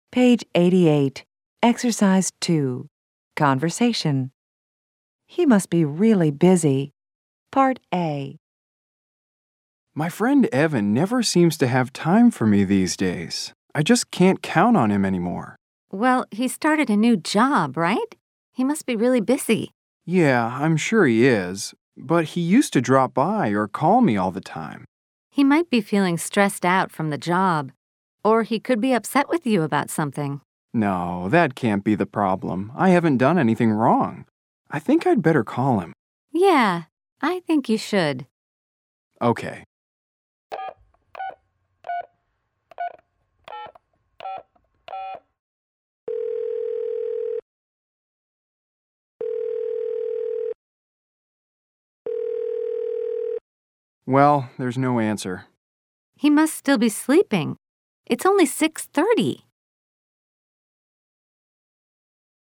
Page 88, Exercise 2, Conversation. He must be really busy. Part A. My friend Evan never seems to have time for me these days. I just can't count on him anymore. Well, he started a new job, right? He must be really busy. Yeah, I'm sure he is, but he used to drop by or call me all the time. He might be feeling stressed out from the job, or he could be upset with you about something. No, that can't be the problem. I haven't done anything wrong. I think I'd better call him. Yeah, I think you should. Okay. Well, there's no answer. He must still be sleeping. It's only 6:30.